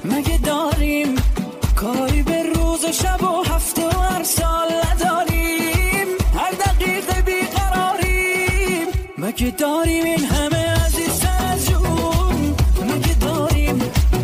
مگه داریم کاری به روز و شب و هفته و هر سال نداریم؟ هر دقیقه بیقراریم. مگه داریم این همه عزیز از جون؟ مگه داریم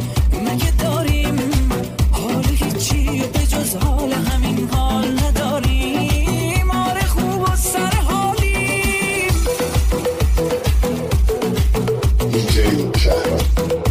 حال هیچی به جز حال همین حال نداریم؟ آره خوب و سر حالیم. دیجی شهرام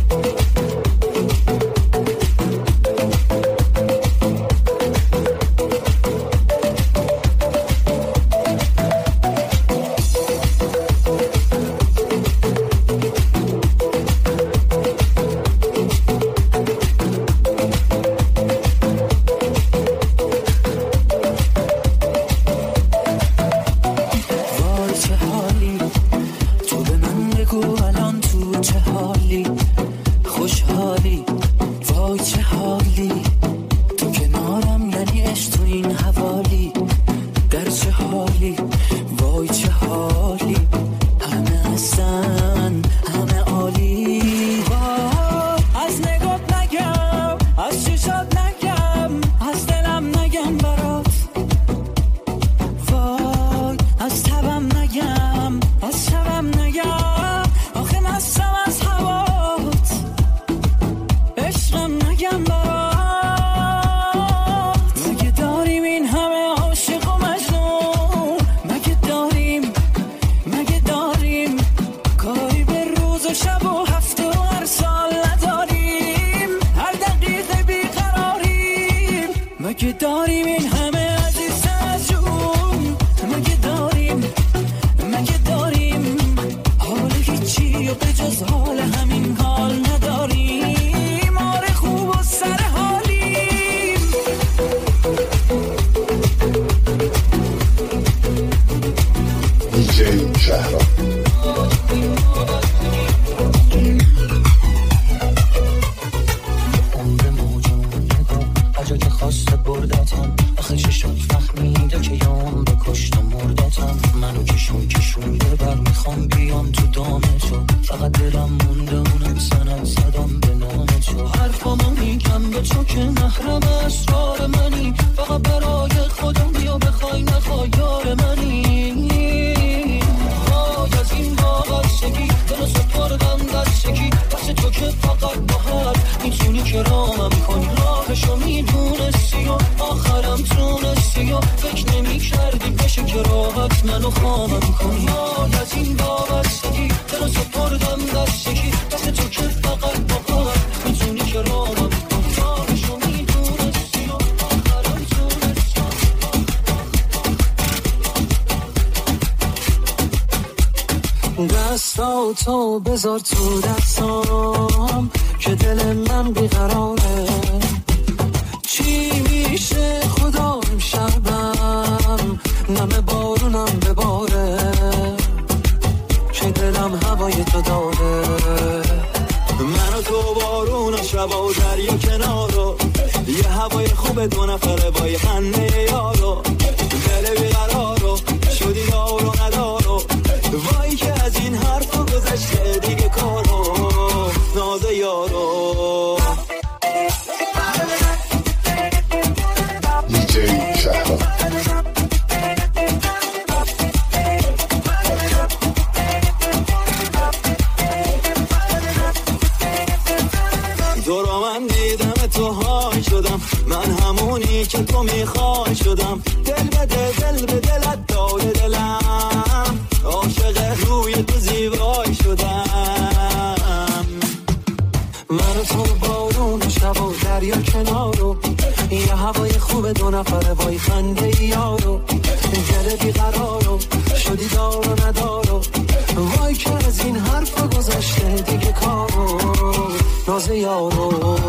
دستاتو بذار تو دستام که دل من بیقراره. چی میشه خدا امشبم نم بارونم بباره که دلم هوای تو داره. من و تو بارون و شب و دریا کنارو یه هوای خوب دو نفره با یه خنده یارو. دل بیقرارو شدی دارو ندارو وای که از این حرفا گذشته دیگه کارو ناز یارو. دیجی شهرام دورا من دیدم تو های شدم، من همونی که تو میخوای شدم. دل به دلت داده دلم عاشق روی تو زیبای شدم. من تو بارون شب و دریا کنارو یه هوای خوب دو نفره وای خنده یارو. دل بیقرارو شدی دارو ندارو وای که از این حرفا گذشته دیگه کارو ناز یارو.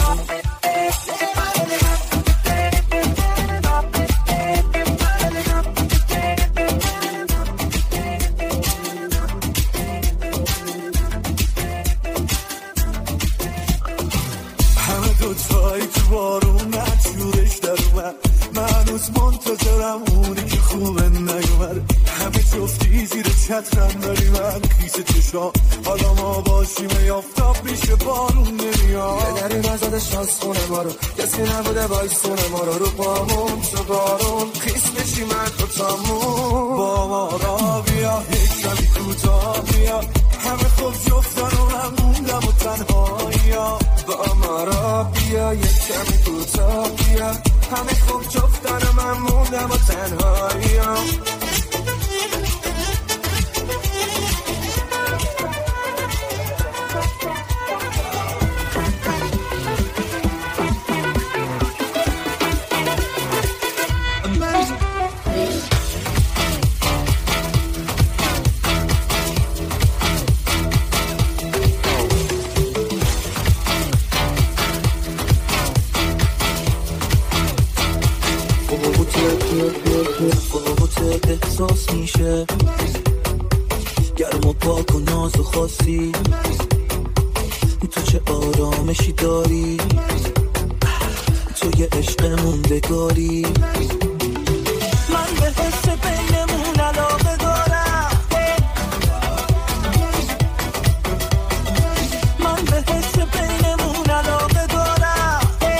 همه دوتایی تو بارون نتیورش در اومد، من هنوز منتظرم اونی که خوبه نیومد. همه جفتی زیر چترم داری من خیس چشا، حالا ما باشیم یافتاب میشه بارون نمیاد. یه دری نزدش از خونه ما رو، کسی نبوده بایستونه ما رو پامون تو بارون خیس بشی من تو تامون. با ما را بیا یک کمی کوتاه بیا، همه خوب جفتن و من موندم و تنهایی. با ما را بیا یک کمی کوتاه بیا، همه خوب جفتن و من موندم و تنهایی. احساس میشه گرم و پاک و ناز و خاصی، تو چه آرامشی داری، تو یه عشق موندگاری. من به حس بینمون علاقه دارم، من به حس بینمون علاقه دارم.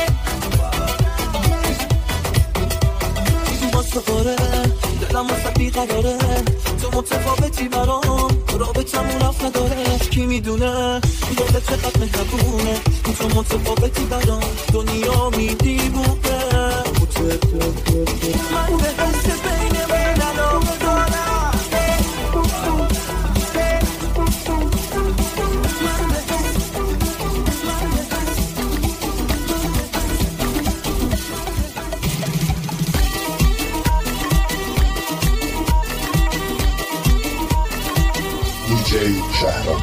مستقاره دلم واسه بیقراره، تو متفاوتی برام، رابطمون رفت نداره. کی میدونه دلت چقدر مهربونه، تو متفاوتی برام، دنیا میدیبونه. من به حس بینمون علاقه دارم. شهرام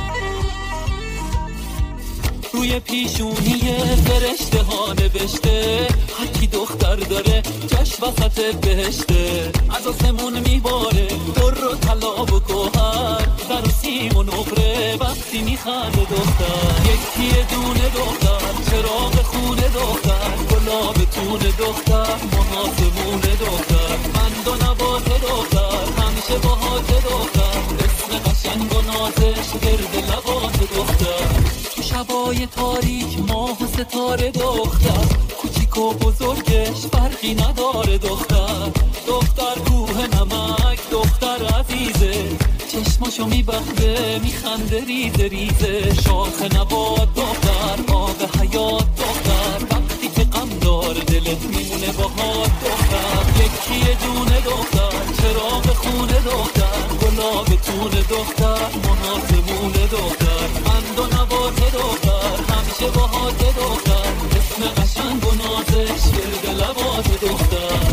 روی پیشونی فرشته ها نوشته، هر کی دختر داره جاش وسط بهشته. از آسمون میباره در و طلا و گوهر، در و سیم و نقره وقتی میخنده دختر. یکی دونه دختر، چراغ خونه دختر، گلاب تون دختر، محاسمون دختر. من دو نبات دختر، همیشه باهات دختر، اسم قشنگ و نازش گرد لبات دختر. تو شبای تاریک ماه و ستاره دختر، کوچیک و بزرگش فرقی نداره دختر. دختر کوه نمک دختر عزیزه، چشماشو میبخته میخنده ریزه ریزه. شاخ نبات دختر، آب حیات دختر، وقتی که غم داره دلت میمونه باهات دختر. یکی دونه دختر، چراغ خونه دختر، گلاب تون دختر، محاسمون دختر. من دو نبات دختر، همیشه باهات دختر، اسم قشنگ و نازش گرد لبات دختر.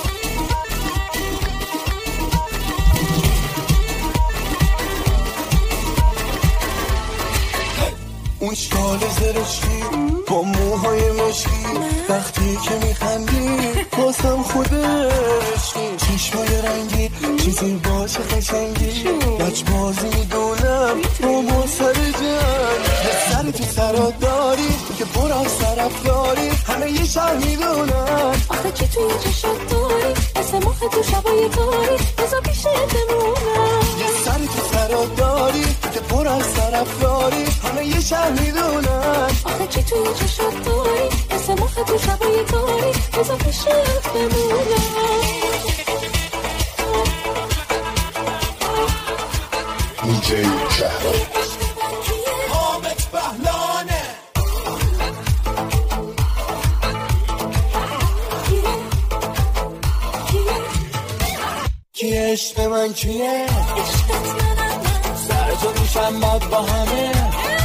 اون شال زرشی با موهای مشکی، وقتی که میخندی بازم خودشی. چشمای رنگی چیزی باشه قشنگی، لجبازی میدونم با ما سر جنگ. سر تو سرات داری که پر از طرف داری، همه یه شهر میدونم. آخه چی توی چشات داری، مثل ماه تو شبای داری، بزا پیشت بمونم. یه سر تو سرات داری که پر از طرف داری، همه یه شهر میدونم. آخه چی توی چشات داری، مثل ماه تو شبای داری، بزا پیشت بمونم. دیجی شهرام حامد بهلانه. کیه عشق من کیه؟ عشقت منم من، سر تو میشم بد با همه.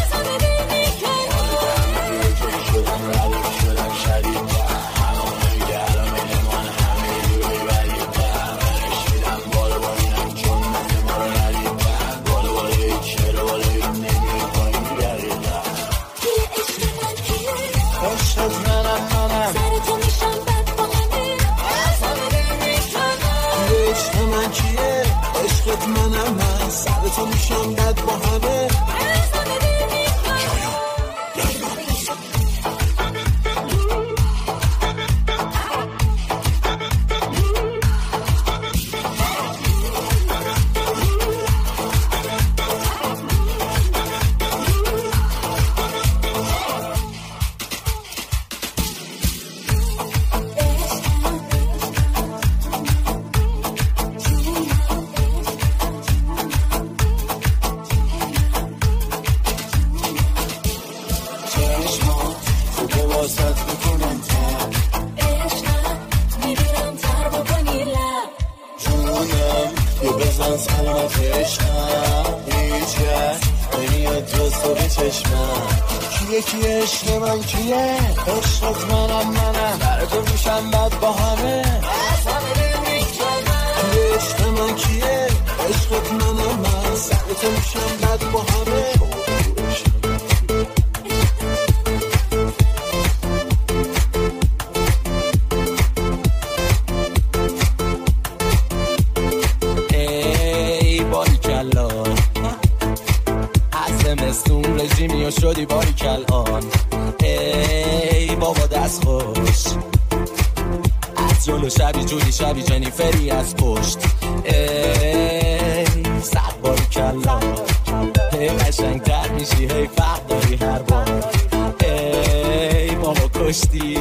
منم من، سر تو میشم بد با همه. واسط بکنم تر عشقم میبینم تر بکنی لب جونم یه بزن سلامت عشقم هیچ کس نمیاد جز تو به چشمم کیه عشق من کیه عشقت منم در تو میشم بد با همه کیه عشق من کیه عشقت منم سر تو میشم بد با همه رژیمی و شدی باری کلان ای بابا دست خوش از جلو شبی جودی شبی جنیفری از پشت ای صد باری کلان ای قشنگ تر میشی هی فرق داری هر بار ای بابا کشتی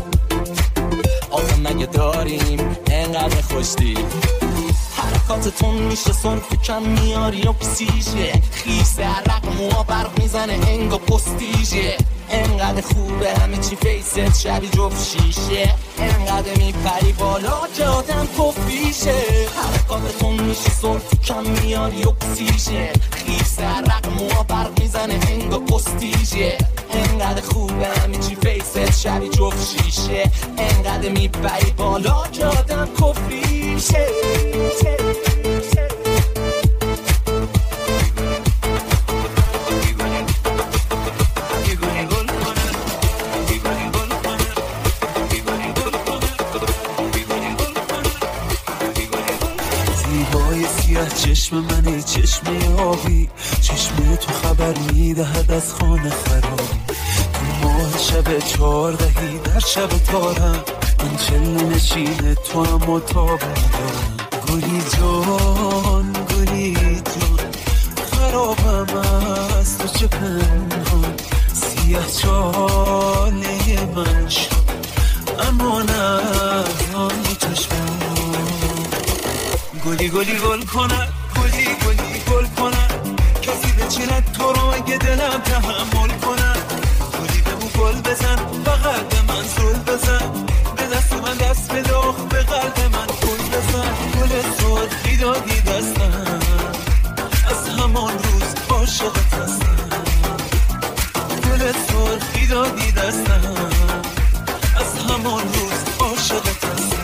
آدم نگه داریم انقدر خوشتی حرکاتتون میشه صرف کم میاری و پسیشه خیسه عرق موها برق میزنه انگا پستیشه انقدر خوبه همه چی فیست شبی جفت شیشه انقدر میپری بالا که آدم کفیشه حرکاتتون میشه صرف کم میاری و پسیشه خیسه عرق موها برق میزنه انگا پستیشه انقدر خوبه همه چی فیست شبی جفت شیشه انقدر میپری بالا که آدم کفیشه چشم منی چشم آبی چشم تو خبر میدهد از خانه خرابی تو ماه شب 14 در شب تارم من چله نشین تو هم و تاب ندارم گلی جان خرابم از تو چه پنهان سیاه چاله من شد اما نه آنی چشمم گلی گل کنه گل کنه کسی بچیند تو رو اگه دلم تحمل کنه گلی بگو گل بزن بغل به من زل بزن به دست من دست بداخ به قلب من گل بزن گل سرخی دادی دستم از همان روز عاشقت هستم گل سرخی دادی دستم از همان روز عاشقت هستم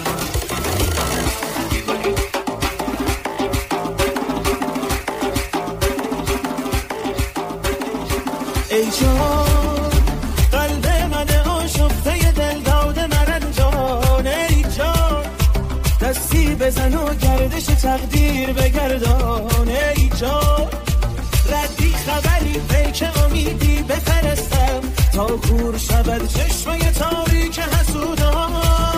ای جان قلب من آشفته دل داده مرنجان ای جان دستی بزن و گردش تقدیر بگردان ای جان ردی خبری پیک امیدی بفرستم تا کور شود چشمه تاریک حسودان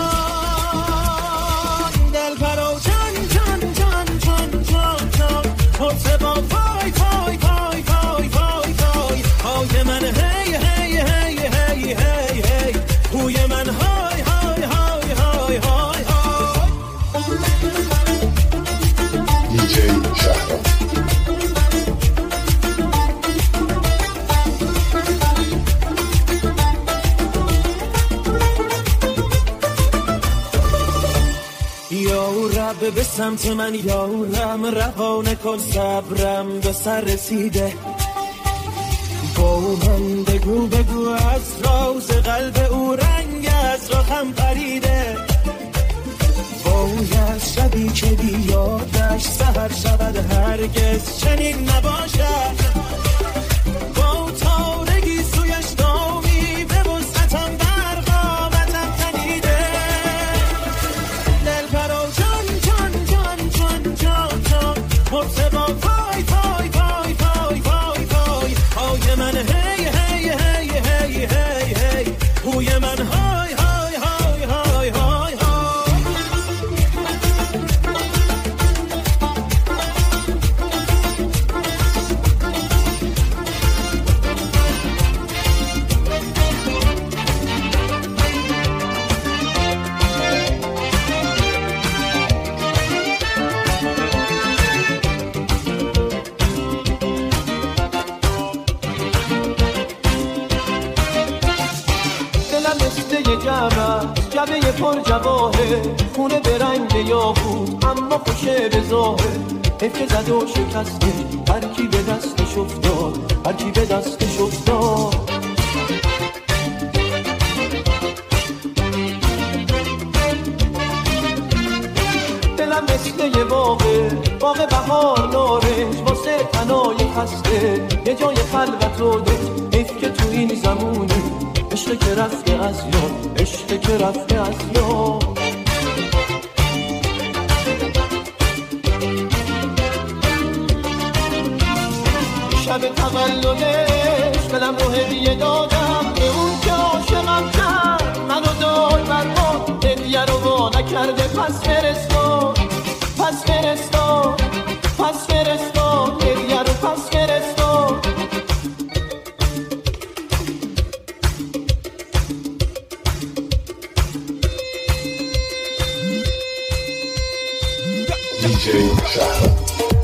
دل پرو جان جان جان جان جان جان مرتبا پای پای پای پای پای پای پای من هی هی هی هی هی هی پوی من های های های های های دیجی شهرام رب به سمت من یارم روانه کن صبرم به سر رسیده با من بگو از راز قلب او رنگ از راهم پریده باید شبی که بیادش سحر شود هرگز چنین نباشد با تارگی سویش دامی به وسعتم برقامتم تنیده دل پرو جان جان جان جان جان جان مرتبا پای پای پای پای پای پای پای من هی هی هی هی هی هی پوی من های های های های های جبه پر جواهه خونه به رنگ یاقوت اما خوشه به ظاهر که زد و شکسته هر کی به دستش افتاد هر کی به دستش افتاد دلم مثل یه باغ بهار نارنج واسه تنای خسته یه جای خلوت رو ده حیف که تو این زمونه عشق که رفته از یاد عشق که رفته از یاد شب تولدش دلم رو هدیه دادم به اون که عاشقم کرد منو داد برباد هدیه رو وا نکرده پس فرستاد پس فرستاد پس فرستاد هدیه رو پس فرستاد دیجی شهرام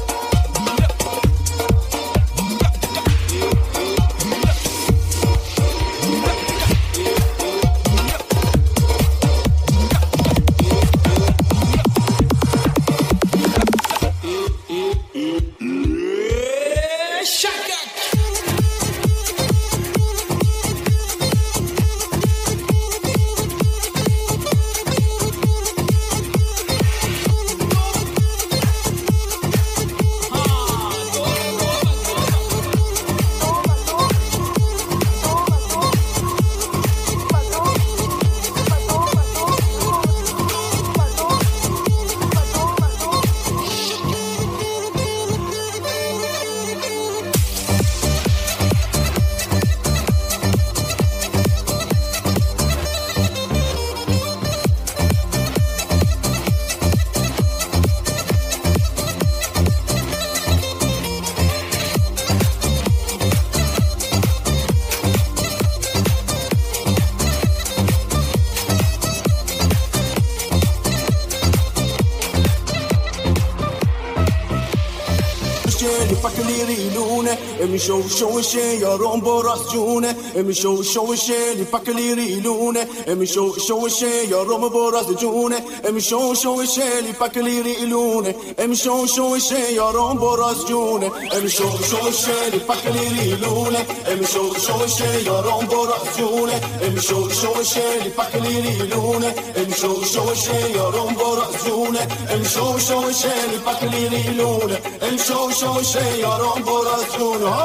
شوشه یارم براس جونه امی شوشه لیپکلی ریلونه امی شوشه یارم براس جونه امی شوشه لیپکلی ریلونه امی شوشه یارم براس جونه امی شوشه لیپکلی ریلونه امی شوشه یارم براس جونه امی شوشه لیپکلی ریلونه امی شوشه یارم براس جونه امی شوشه لیپکلی ریلونه امی شوشه یارم براس جونه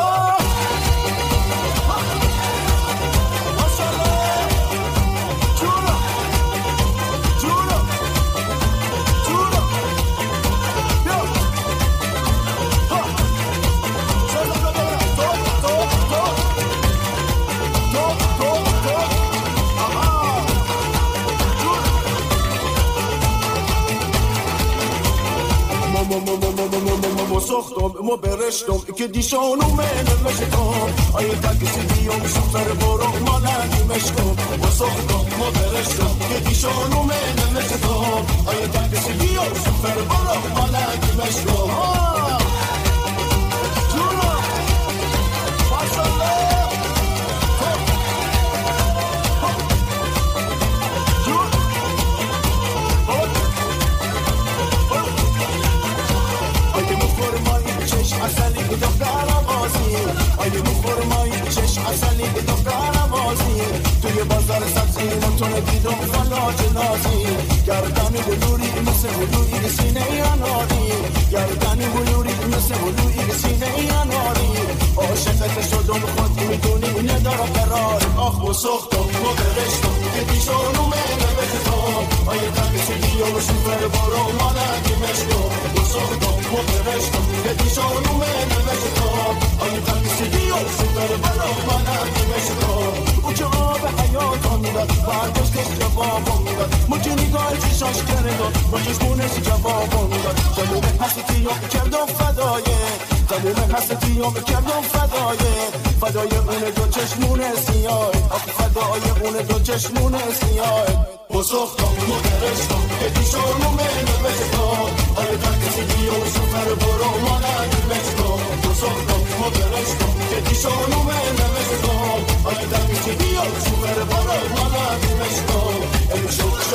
ساختم ما برشتم که دیشانو منم مشتم آیه تاکسی بیام سفر برام مالکی مشتم ما ساختم ما برشتم که دیشانو منم مشتم آیه تاکسی بیام سفر برام مالکی مشتم عسلی که دخترم بازی آیه مخورمایی چشم عسلی که دخترم بازی توی بازار سبزی نتونه دیدم فلاج نازی گردنی بلوری مثل بلوری سینه اناری گردنی بلوری مثل بلوری سینه اناری عاشقت شدم خود میدونی ندارم قرار آخ و سختم و برشتم که دیشانو منه بخطام آیه تاکسی بیام سفر برام مالکی مشتم و سختم و برشتم که دیشانو منه بخطام آیه تاکسی بیام سفر برام مالکی مشتم او که آب حیاتم میداد برداشتش جوابم میداد مجه نگاه چشاش کرداد با چشمونش جوابم میداد جموم حسیتیام کردم فدایه جموم حسیتیام کردم فدای اون دو چشمون سیاه فدای اون دو چشمون سیاه بسختم و درشتم که دیشانو منو بشتم آیه تاکسی بیام سفر برام مالکی مشتم بسختم و درشتم که دیشانو منو بشتم آیه تاکسی بیام سفر برام مالکی مشتم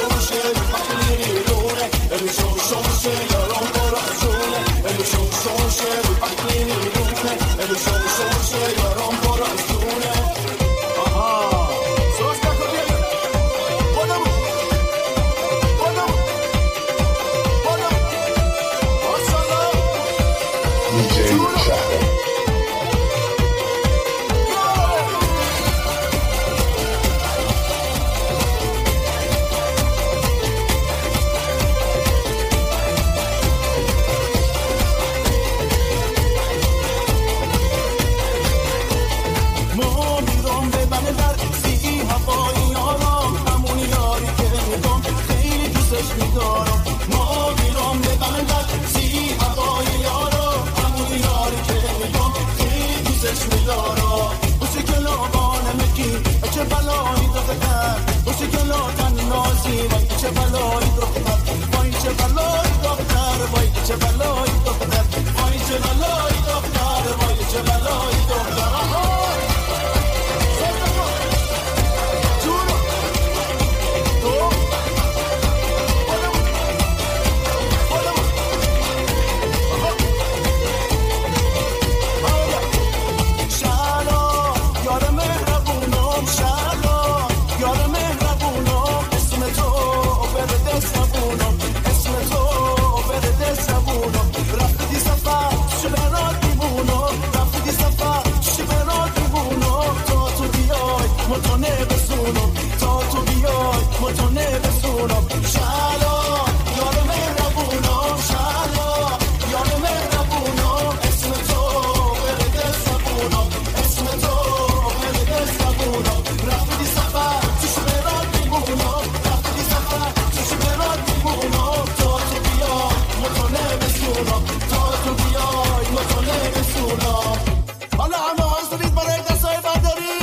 نرسونم تا تو بیای ما تو نرسونم شلا یار مهربونم شلا یار مهربونم اسم تو برد زبونم اسم تو برد زبونم رفتی سفر توش برات میمونم رفتی سفر توش برات میمونم تا تو بیای ما تو نرسونم تا تو بیای ما تو نرسونم حالا همه حاضرید برای دستای برداری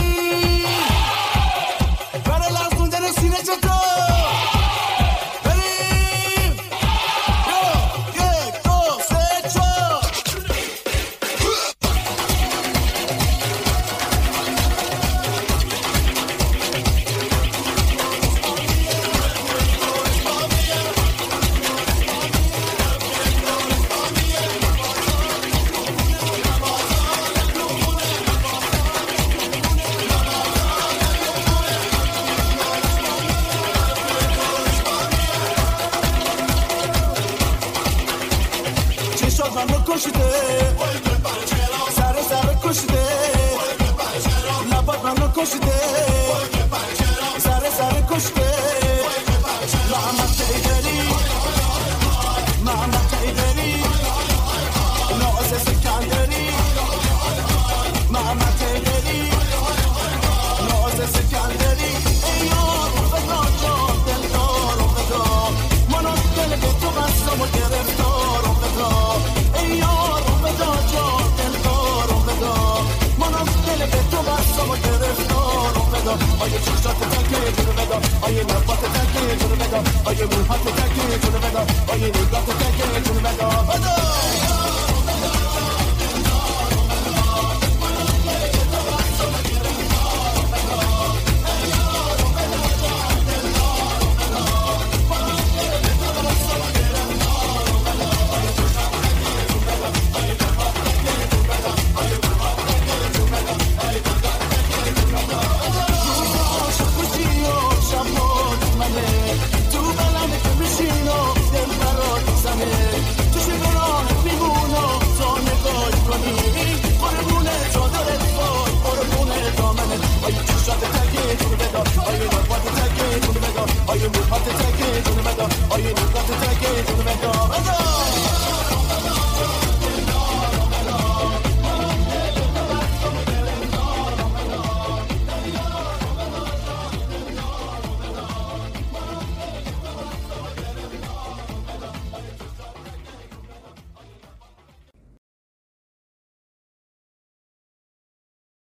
برای لرزوندن سینه چطور بریم یک دو سه چهار چشات منو کشیده سر سر کشیده لبات منو کشیده سر سر کشیده محمد تیدری محمد تیدری ناز سکندری محمد تیدری ناز سکندری ای یار فدا جان دلدارم فدا من از دل به تو بستم و گرفتارم فدا ای یار فدا جان دلدارم فدا من از دل به تو بستم و گرفتارم فدا آیه چشات تکه جون فدا آیه نفات تکه جون فدا آیه موهات تکه جون فدا آیه نگات تکه جون فدا فدا